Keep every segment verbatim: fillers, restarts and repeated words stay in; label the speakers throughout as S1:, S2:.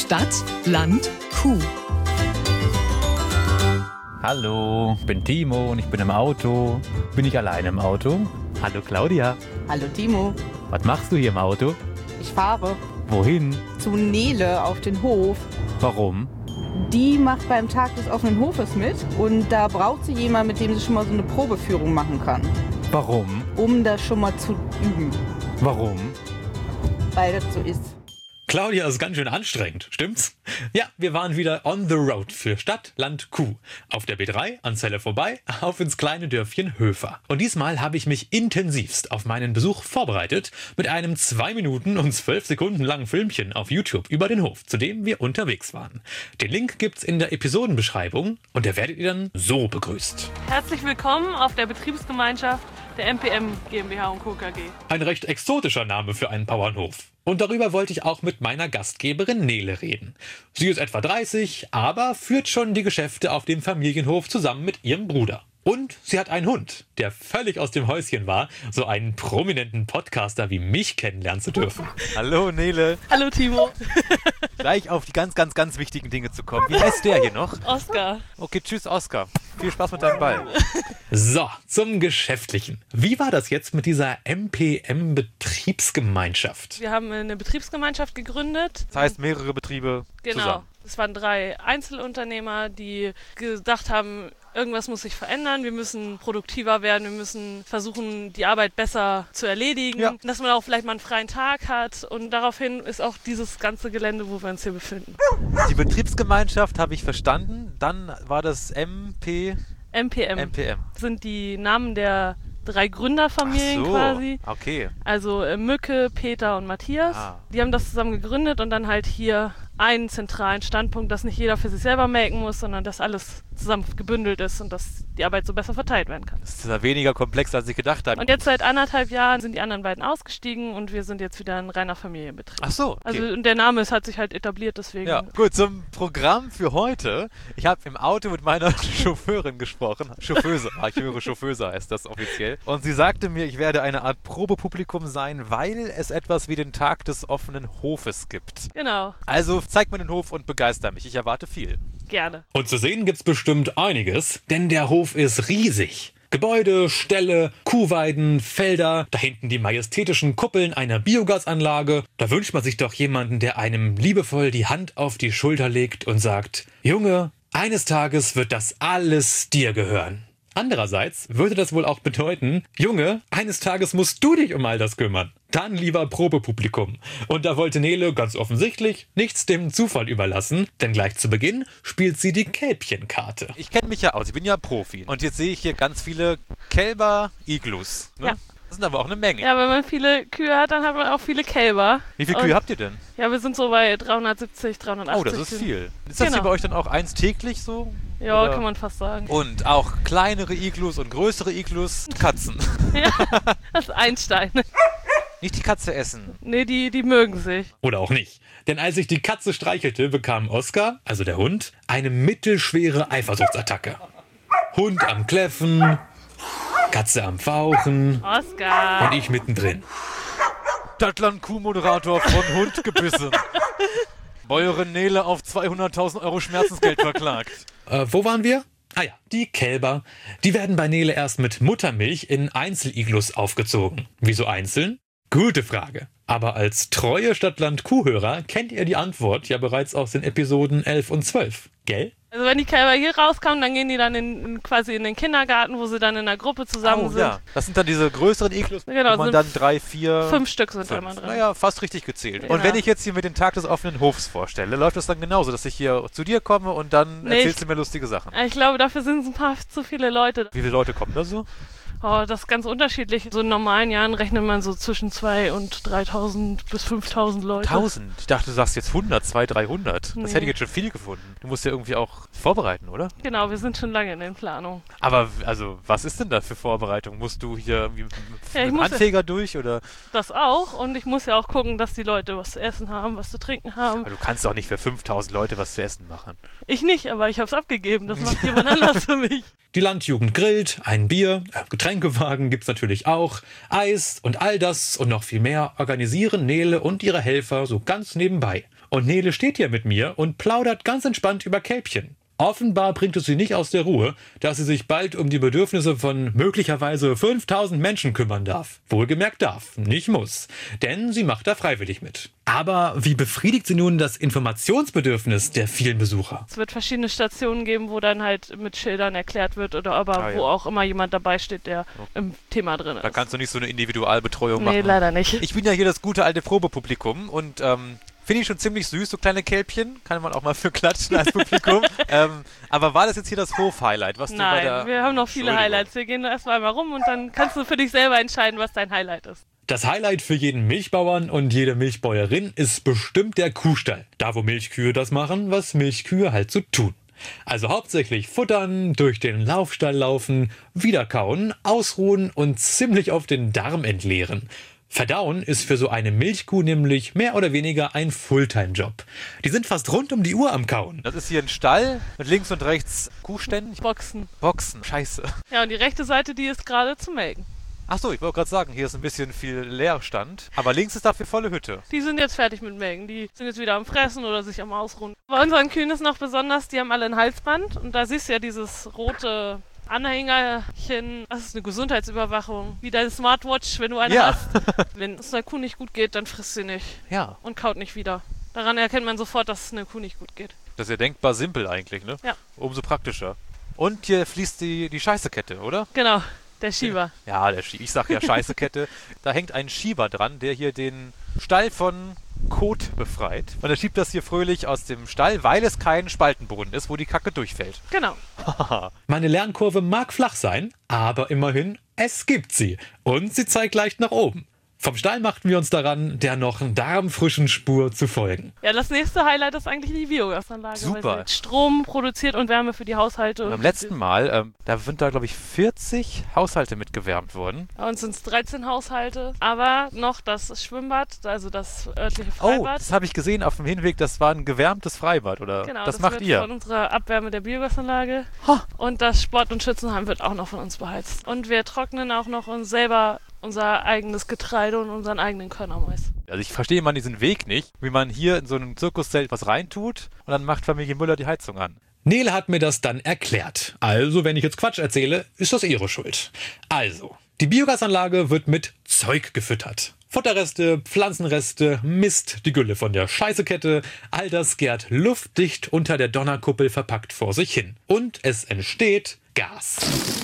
S1: Stadt, Land, Kuh.
S2: Hallo, ich bin Timo und ich bin im Auto. Bin ich alleine im Auto? Hallo Claudia.
S3: Hallo Timo.
S2: Was machst du hier im Auto?
S3: Ich fahre
S2: Wohin?
S3: zu Nele auf den Hof.
S2: Warum?
S3: Die macht beim Tag des offenen Hofes mit und da braucht sie jemanden, mit dem sie schon mal so eine Probeführung machen kann.
S2: Warum?
S3: Um das schon mal zu üben,
S2: Warum?
S3: weil das so ist.
S2: Claudia ist ganz schön anstrengend, stimmt's? Ja, wir waren wieder on the road für Stadt, Land, Kuh. Auf der B drei, an Celle vorbei, auf ins kleine Dörfchen Höfer. Und diesmal habe ich mich intensivst auf meinen Besuch vorbereitet mit einem zwei Minuten und zwölf Sekunden langen Filmchen auf YouTube über den Hof, zu dem wir unterwegs waren. Den Link gibt's in der Episodenbeschreibung und da werdet ihr dann so begrüßt.
S4: Herzlich willkommen auf der Betriebsgemeinschaft der M P M GmbH und Co. KG.
S2: Ein recht exotischer Name für einen Bauernhof. Und darüber wollte ich auch mit meiner Gastgeberin Nele reden. Sie ist etwa dreißig, aber führt schon die Geschäfte auf dem Familienhof zusammen mit ihrem Bruder. Und sie hat einen Hund, der völlig aus dem Häuschen war, so einen prominenten Podcaster wie mich kennenlernen zu dürfen.
S5: Hallo Nele.
S4: Hallo Timo.
S5: Gleich auf die ganz, ganz, ganz wichtigen Dinge zu kommen. Wie heißt der hier noch?
S4: Oskar.
S5: Okay, tschüss Oskar. Viel Spaß mit deinem Ball.
S2: So, zum Geschäftlichen. Wie war das jetzt mit dieser M P M-Betriebsgemeinschaft?
S4: Wir haben eine Betriebsgemeinschaft gegründet.
S5: Das heißt mehrere Betriebe
S4: Genau.
S5: zusammen.
S4: Es waren drei Einzelunternehmer, die gedacht haben, irgendwas muss sich verändern, wir müssen produktiver werden, wir müssen versuchen, die Arbeit besser zu erledigen,
S5: Ja.
S4: dass man auch vielleicht mal einen freien Tag hat und daraufhin ist auch dieses ganze Gelände, wo wir uns hier befinden.
S5: Die Betriebsgemeinschaft habe ich verstanden. Dann war das M P
S4: M P M
S5: M P M.
S4: sind die Namen der drei Gründerfamilien
S5: Ach so,
S4: quasi.
S5: okay.
S4: Also äh, Mücke, Peter und Matthias.
S5: Ah.
S4: Die haben das zusammen gegründet und dann halt hier einen zentralen Standpunkt, dass nicht jeder für sich selber melken muss, sondern dass alles zusammen gebündelt ist und dass die Arbeit so besser verteilt werden kann.
S5: Das ist ja weniger komplex, als ich gedacht habe.
S4: Und jetzt seit anderthalb Jahren sind die anderen beiden ausgestiegen und wir sind jetzt wieder ein reiner Familienbetrieb.
S5: Ach so, okay.
S4: Also und der Name ist, hat sich halt etabliert, deswegen.
S5: Ja, gut, zum Programm für heute. Ich habe im Auto mit meiner Chauffeurin gesprochen. Chauffeuse, ah, ich höre Chauffeuse heißt das offiziell. Und sie sagte mir, ich werde eine Art Probepublikum sein, weil es etwas wie den Tag des offenen Hofes gibt.
S4: Genau,
S5: Also zeig mir den Hof und begeister mich. Ich erwarte viel.
S4: gerne.
S2: Und zu sehen gibt's bestimmt einiges, denn der Hof ist riesig. Gebäude, Ställe, Kuhweiden, Felder, da hinten die majestätischen Kuppeln einer Biogasanlage. Da wünscht man sich doch jemanden, der einem liebevoll die Hand auf die Schulter legt und sagt, Junge, eines Tages wird das alles dir gehören. Andererseits würde das wohl auch bedeuten, Junge, eines Tages musst du dich um all das kümmern. Dann lieber Probepublikum. Und da wollte Nele ganz offensichtlich nichts dem Zufall überlassen, denn gleich zu Beginn spielt sie die Kälbchenkarte.
S5: Ich kenne mich ja aus, ich bin ja Profi. Und jetzt sehe ich hier ganz viele Kälber-Iglus. Ne?
S4: Ja.
S5: Das sind aber auch eine Menge.
S4: Ja, wenn man viele Kühe hat, dann hat man auch viele Kälber.
S5: Wie viele
S4: Und-
S5: Kühe habt ihr denn?
S4: Ja, wir sind so bei dreihundertsiebzig, dreihundertachtzig.
S5: Oh, das ist viel. Ist das
S4: Genau.
S5: hier bei euch dann auch eins täglich so?
S4: Ja,
S5: Oder-
S4: kann man fast sagen.
S5: Und auch kleinere Iglus und größere Iglus, Katzen.
S4: Ja, das ist Einstein.
S5: Nicht die Katze essen.
S4: Nee, die, die mögen sich.
S2: Oder auch nicht. Denn als ich die Katze streichelte, bekam Oskar, also der Hund, eine mittelschwere Eifersuchtsattacke. Hund am Kläffen, Katze am Fauchen
S4: Oskar.
S2: und ich mittendrin.
S5: Stadtland-Kuh-Moderator von Hund gebissen. Bäuerin Nele auf zweihunderttausend Euro Schmerzensgeld verklagt.
S2: Äh, wo waren wir? Ah ja, die Kälber. Die werden bei Nele erst mit Muttermilch in Einzeliglus aufgezogen. Wieso einzeln? Gute Frage. Aber als treue Stadtland-Kuhhörer kennt ihr die Antwort ja bereits aus den Episoden elf und zwölf. Gell?
S4: Also wenn die Kälber hier rauskommen, dann gehen die dann in, in, quasi in den Kindergarten, wo sie dann in einer Gruppe zusammen
S5: Oh
S4: sind.
S5: ja, das sind dann diese größeren Iglus,
S4: Genau,
S5: wo man
S4: sind
S5: dann drei, vier...
S4: Fünf Stück sind da
S5: fünf.
S4: immer drin.
S5: Naja, fast richtig gezählt.
S4: Genau.
S5: Und wenn ich jetzt hier mit dem Tag des offenen Hofs vorstelle, läuft das dann genauso, dass ich hier zu dir komme und dann
S4: Nee,
S5: erzählst
S4: ich-
S5: du mir lustige Sachen.
S4: Ich glaube, dafür sind es ein paar zu viele Leute.
S5: Wie viele Leute kommen da so?
S4: Oh, das ist ganz unterschiedlich. So in normalen Jahren rechnet man so zwischen zweitausend und dreitausend bis fünftausend Leute.
S5: Tausend? Ich dachte, du sagst jetzt hundert, zweihundert, dreihundert. Das
S4: Nee.
S5: hätte ich jetzt schon viel gefunden. Du musst ja irgendwie auch vorbereiten, oder?
S4: Genau, wir sind schon lange in den Planungen.
S5: Aber also, was ist denn da für Vorbereitung? Musst du hier irgendwie mit
S4: Ja, ich
S5: dem
S4: muss-
S5: Anfeger durch oder?
S4: Das auch. Und ich muss ja auch gucken, dass die Leute was zu essen haben, was zu trinken haben.
S5: Aber du kannst doch nicht für fünftausend Leute was zu essen machen.
S4: Ich nicht, aber ich habe es abgegeben. Das macht jemand anders für mich.
S2: Die Landjugend grillt, ein Bier, äh, Getränkewagen gibt's natürlich auch, Eis und all das und noch viel mehr organisieren Nele und ihre Helfer so ganz nebenbei. Und Nele steht hier mit mir und plaudert ganz entspannt über Kälbchen. Offenbar bringt es sie nicht aus der Ruhe, dass sie sich bald um die Bedürfnisse von möglicherweise fünftausend Menschen kümmern darf. Wohlgemerkt darf, nicht muss. Denn sie macht da freiwillig mit. Aber wie befriedigt sie nun das Informationsbedürfnis der vielen Besucher?
S4: Es wird verschiedene Stationen geben, wo dann halt mit Schildern erklärt wird oder aber
S5: Ah, ja.
S4: wo auch immer jemand dabei steht, der im Thema drin ist.
S5: Da kannst du nicht so eine Individualbetreuung machen.
S4: Nee, leider nicht.
S5: Ich bin ja hier das gute alte Probepublikum und ähm, finde ich schon ziemlich süß, so kleine Kälbchen. Kann man auch mal für klatschen als Publikum. ähm, aber war das jetzt hier das Hof-Highlight? Was du bei der
S4: Nein, wir haben noch viele
S5: Entschuldigung.
S4: Highlights. Wir gehen erstmal mal rum und dann kannst du für dich selber entscheiden, was dein Highlight ist.
S2: Das Highlight für jeden Milchbauern und jede Milchbäuerin ist bestimmt der Kuhstall. Da, wo Milchkühe das machen, was Milchkühe halt so tun. Also hauptsächlich futtern, durch den Laufstall laufen, wieder kauen, ausruhen und ziemlich auf den Darm entleeren. Verdauen ist für so eine Milchkuh nämlich mehr oder weniger ein Fulltime-Job. Die sind fast rund um die Uhr am Kauen.
S5: Das ist hier ein Stall mit links und rechts Kuhständen.
S4: Boxen.
S5: Boxen. Scheiße.
S4: Ja, und die rechte Seite, die ist gerade zu melken.
S5: Achso, ich wollte gerade sagen, hier ist ein bisschen viel Leerstand. Aber links ist dafür volle Hütte.
S4: Die sind jetzt fertig mit Melken. Die sind jetzt wieder am Fressen oder sich am Ausruhen. Bei unseren Kühen ist noch besonders, die haben alle ein Halsband. Und da siehst du ja dieses rote Anhängerchen. Das ist eine Gesundheitsüberwachung. Wie deine Smartwatch, wenn du eine
S5: Ja.
S4: hast. Wenn es einer Kuh nicht gut geht, dann frisst sie nicht.
S5: Ja.
S4: Und kaut nicht wieder. Daran erkennt man sofort, dass es einer Kuh nicht gut geht.
S5: Das ist ja denkbar simpel eigentlich, ne?
S4: Ja.
S5: Umso praktischer. Und hier fließt die, die Scheißekette, oder?
S4: Genau, der Schieber.
S5: Ja, der Schie ich sag ja Scheißekette. Da hängt ein Schieber dran, der hier den Stall von Kot befreit. Und er schiebt das hier fröhlich aus dem Stall, weil es kein Spaltenboden ist, wo die Kacke durchfällt.
S4: Genau.
S2: Meine Lernkurve mag flach sein, aber immerhin, es gibt sie. Und sie zeigt leicht nach oben. Vom Stall machten wir uns daran, der noch darmfrischen Spur zu folgen.
S4: Ja, das nächste Highlight ist eigentlich die Biogasanlage.
S5: Super.
S4: Weil sie Strom produziert und Wärme für die Haushalte.
S5: Und beim letzten Mal, ähm, da sind da, glaube ich, vierzig Haushalte mit gewärmt worden.
S4: Bei uns sind es dreizehn Haushalte, aber noch das Schwimmbad, also das örtliche
S5: Oh,
S4: Freibad.
S5: das habe ich gesehen auf dem Hinweg, das war ein gewärmtes Freibad, oder?
S4: Genau,
S5: das,
S4: das
S5: macht
S4: wird
S5: ihr.
S4: von unserer Abwärme der Biogasanlage.
S5: Ha.
S4: Und das Sport- und Schützenheim wird auch noch von uns beheizt. Und wir trocknen auch noch uns selber unser eigenes Getreide und unseren eigenen Körnermais.
S5: Also ich verstehe mal diesen Weg nicht, wie man hier in so einem Zirkuszelt was reintut und dann macht Familie Müller die Heizung an.
S2: Nele hat mir das dann erklärt. Also, wenn ich jetzt Quatsch erzähle, ist das ihre Schuld. Also, die Biogasanlage wird mit Zeug gefüttert. Futterreste, Pflanzenreste, Mist, die Gülle von der Scheißekette, all das gärt luftdicht unter der Donnerkuppel verpackt vor sich hin. Und es entsteht Gas.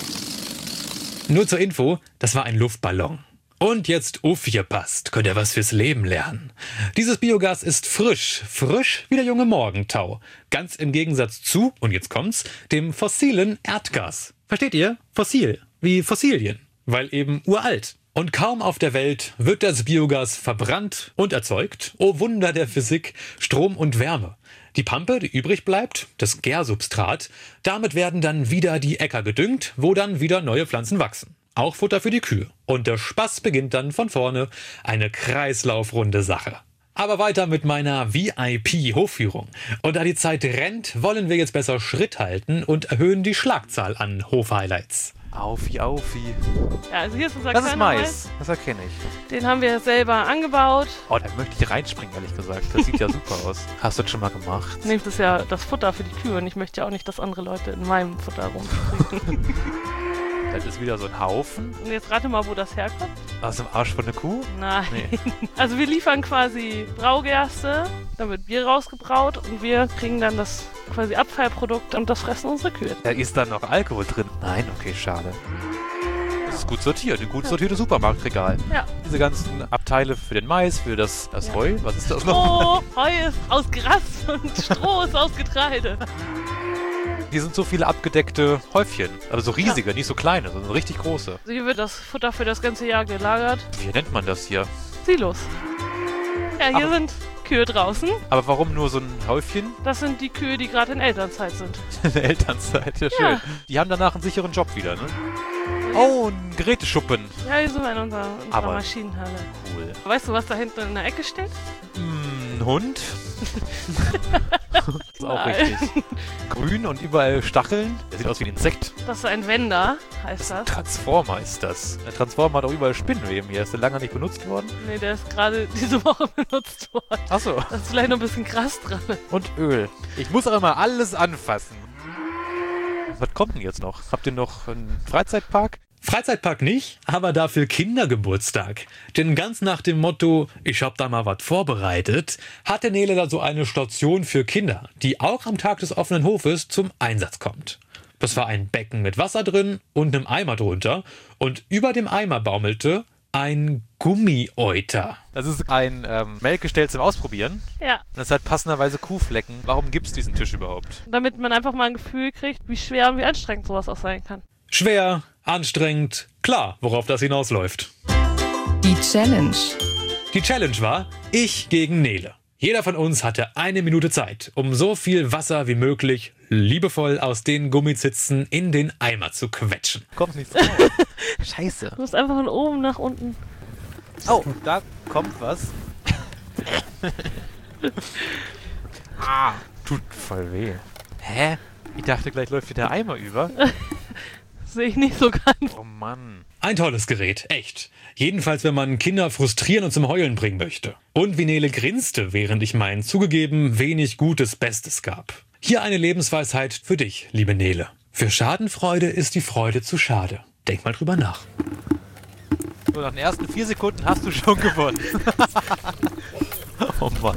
S2: Nur zur Info, das war ein Luftballon. Und jetzt aufgepasst, könnt ihr was fürs Leben lernen. Dieses Biogas ist frisch, frisch wie der junge Morgentau. Ganz im Gegensatz zu, und jetzt kommt's, dem fossilen Erdgas. Versteht ihr? Fossil, wie Fossilien, weil eben uralt. Und kaum auf der Welt wird das Biogas verbrannt und erzeugt, oh Wunder der Physik, Strom und Wärme. Die Pampe, die übrig bleibt, das Gärsubstrat, damit werden dann wieder die Äcker gedüngt, wo dann wieder neue Pflanzen wachsen. Auch Futter für die Kühe. Und der Spaß beginnt dann von vorne. Eine kreislaufrunde Sache. Aber weiter mit meiner V I P-Hofführung. Und da die Zeit rennt, wollen wir jetzt besser Schritt halten und erhöhen die Schlagzahl an Hofhighlights.
S5: Aufi, aufi.
S4: Ja, also hier ist unser
S5: Das ist
S4: Körnermais.
S5: Mais. Das erkenne ich.
S4: Den haben wir selber angebaut.
S5: Oh, da möchte ich reinspringen, ehrlich gesagt. Das sieht ja super aus. Hast du das schon mal gemacht?
S4: Nee, das ist ja das Futter für die Kühe und ich möchte ja auch nicht, dass andere Leute in meinem Futter rumspringen.
S5: Das ist wieder so ein Haufen.
S4: Und jetzt rate mal, wo das herkommt.
S5: Aus dem Arsch von der Kuh?
S4: Nein.
S5: Nee.
S4: Also wir liefern quasi Braugerste, dann wird Bier rausgebraut und wir kriegen dann das quasi Abfallprodukt und das fressen unsere Kühe.
S5: Da ist dann noch Alkohol drin. Nein, okay, schade. Das ist gut sortiert, ein gut sortiertes Supermarktregal.
S4: Ja.
S5: Diese ganzen Abteile für den Mais, für das, das Heu, was ist das noch?
S4: Oh, Heu ist aus Gras und Stroh ist aus Getreide.
S5: Hier sind so viele abgedeckte Häufchen. Also so riesige, nicht so kleine, sondern richtig große.
S4: Also hier wird das Futter für das ganze Jahr gelagert.
S5: Wie nennt man das hier?
S4: Silos. Ja, hier
S5: Aber-
S4: sind Kühe draußen.
S5: Aber warum nur so ein Häufchen?
S4: Das sind die Kühe, die gerade in Elternzeit sind.
S5: In der Elternzeit, ja schön.
S4: Ja.
S5: Die haben danach einen sicheren Job wieder, ne? Oh, ein Geräteschuppen.
S4: Ja, hier sind wir in unserer, unserer
S5: Aber-
S4: Maschinenhalle.
S5: Cool.
S4: Weißt du, was da hinten in der Ecke steht?
S5: Hm, ein Hund? Das ist auch
S4: Nein.
S5: richtig. Grün und überall Stacheln. Der sieht aus wie ein Insekt.
S4: Das ist ein Wender, heißt das.
S5: Transformer ist das. Der Transformer hat auch überall Spinnenweben hier. Ist der lange nicht benutzt worden?
S4: Nee, der ist gerade diese Woche benutzt worden.
S5: Achso.
S4: Da ist vielleicht noch ein bisschen Gras dran.
S5: Und Öl. Ich muss auch immer alles anfassen. Was kommt denn jetzt noch? Habt ihr noch einen Freizeitpark?
S2: Freizeitpark nicht, aber dafür Kindergeburtstag. Denn ganz nach dem Motto, ich hab da mal was vorbereitet, hatte Nele da so eine Station für Kinder, die auch am Tag des offenen Hofes zum Einsatz kommt. Das war ein Becken mit Wasser drin und einem Eimer drunter und über dem Eimer baumelte ein Gummieuter.
S5: Das ist ein ähm, Melkgestell zum Ausprobieren.
S4: Ja,
S5: Und das hat passenderweise Kuhflecken. Warum gibt es diesen Tisch überhaupt?
S4: damit man einfach mal ein Gefühl kriegt, wie schwer und wie anstrengend sowas auch sein kann.
S2: Schwer, anstrengend, klar, worauf das hinausläuft.
S1: Die Challenge.
S2: Die Challenge war, ich gegen Nele. Jeder von uns hatte eine Minute Zeit, um so viel Wasser wie möglich liebevoll aus den Gummizitzen in den Eimer zu quetschen.
S5: Kommt nichts raus. Scheiße.
S4: Du musst einfach von oben nach unten.
S5: Oh, da kommt was. Ah, tut voll weh. Hä? Ich dachte, gleich läuft hier der Eimer über.
S4: Sehe ich nicht so ganz.
S5: Oh Mann.
S2: Ein tolles Gerät, echt. Jedenfalls, wenn man Kinder frustrieren und zum Heulen bringen möchte. Und wie Nele grinste, während ich mein zugegeben wenig gutes Bestes gab. Hier eine Lebensweisheit für dich, liebe Nele. Für Schadenfreude ist die Freude zu schade. Denk mal drüber nach.
S5: So, nach den ersten vier Sekunden hast du schon gewonnen. Oh Mann.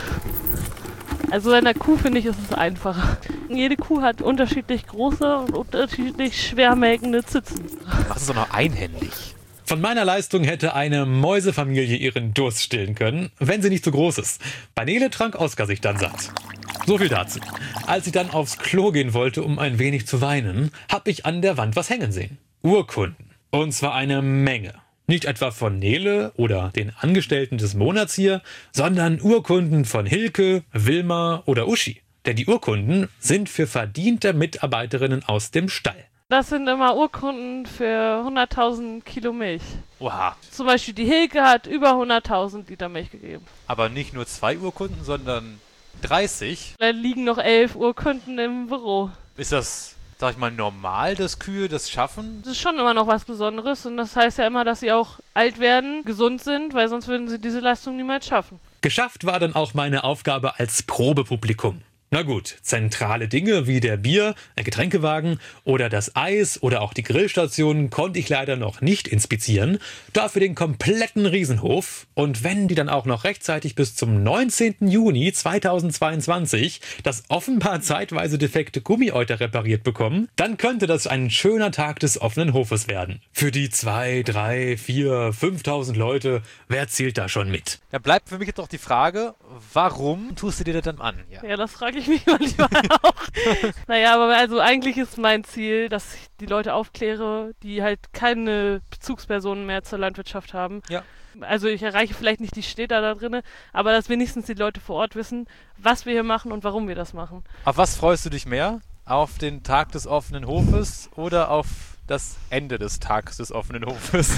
S4: Also bei einer Kuh, finde ich, ist es einfacher. Jede Kuh hat unterschiedlich große und unterschiedlich schwer melkende Zitzen.
S5: Was ist doch noch einhändig?
S2: Von meiner Leistung hätte eine Mäusefamilie ihren Durst stillen können, wenn sie nicht so groß ist. Bei Nele trank Oskar sich dann satt. So viel dazu. Als ich dann aufs Klo gehen wollte, um ein wenig zu weinen, hab ich an der Wand was hängen sehen. Urkunden. Und zwar eine Menge. Nicht etwa von Nele oder den Angestellten des Monats hier, sondern Urkunden von Hilke, Wilma oder Uschi. Denn die Urkunden sind für verdiente Mitarbeiterinnen aus dem Stall.
S4: Das sind immer Urkunden für hunderttausend Kilo Milch.
S5: Oha.
S4: Zum Beispiel die Hilke hat über hunderttausend Liter Milch gegeben.
S5: Aber nicht nur zwei Urkunden, sondern dreißig.
S4: Da liegen noch elf Urkunden im Büro.
S5: Ist das, sag ich mal, normal, dass Kühe das schaffen?
S4: Das ist schon immer noch was Besonderes und das heißt ja immer, dass sie auch alt werden, gesund sind, weil sonst würden sie diese Leistung niemals schaffen.
S2: Geschafft war dann auch meine Aufgabe als Probepublikum. Na gut, zentrale Dinge wie der Bier, der Getränkewagen oder das Eis oder auch die Grillstation konnte ich leider noch nicht inspizieren. Dafür den kompletten Riesenhof. Und wenn die dann auch noch rechtzeitig bis zum neunzehnten Juni zweitausendzweiundzwanzig das offenbar zeitweise defekte Gummieuter repariert bekommen, dann könnte das ein schöner Tag des offenen Hofes werden. Für die zwei, drei, vier, fünftausend Leute, wer zählt da schon mit?
S5: Da bleibt für mich jetzt auch die Frage, warum tust du dir das dann an? Ja.
S4: Ja, das frage ich mich manchmal auch. Naja, aber also eigentlich ist mein Ziel, dass ich die Leute aufkläre, die halt keine Bezugspersonen mehr zur Landwirtschaft haben.
S5: Ja.
S4: Also ich erreiche vielleicht nicht die Städter da drinne, aber dass wenigstens die Leute vor Ort wissen, was wir hier machen und warum wir das machen.
S5: Auf was freust du dich mehr? Auf den Tag des offenen Hofes oder auf das Ende des Tages des offenen Hofes?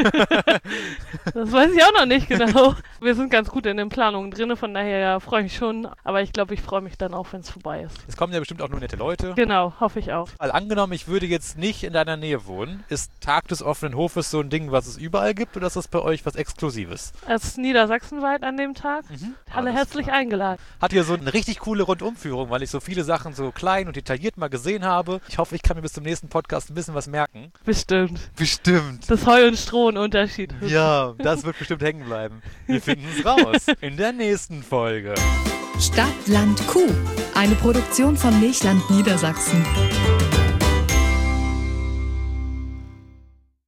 S4: Das weiß ich auch noch nicht genau. Wir sind ganz gut in den Planungen drin, von daher ja, freue ich mich schon. Aber ich glaube, ich freue mich dann auch, wenn es vorbei ist.
S5: Es kommen ja bestimmt auch nur nette Leute.
S4: Genau, hoffe ich auch.
S5: Mal angenommen, ich würde jetzt nicht in deiner Nähe wohnen. Ist Tag des offenen Hofes so ein Ding, was es überall gibt, oder ist das bei euch was Exklusives?
S4: Es ist niedersachsenweit an dem Tag.
S5: Mhm.
S4: Alle
S5: Alles
S4: herzlich
S5: klar.
S4: eingeladen.
S5: Hat hier so eine richtig coole Rundumführung, weil ich so viele Sachen so klein und detailliert mal gesehen habe. Ich hoffe, ich kann mir bis zum nächsten Podcast ein bisschen was merken.
S4: Bestimmt.
S5: Bestimmt.
S4: Das Heu- und Stroh-Unterschied.
S5: Ja, das wird bestimmt hängen bleiben. Wir finden es raus in der nächsten Folge.
S1: Stadt, Land, Kuh. Eine Produktion von Milchland Niedersachsen.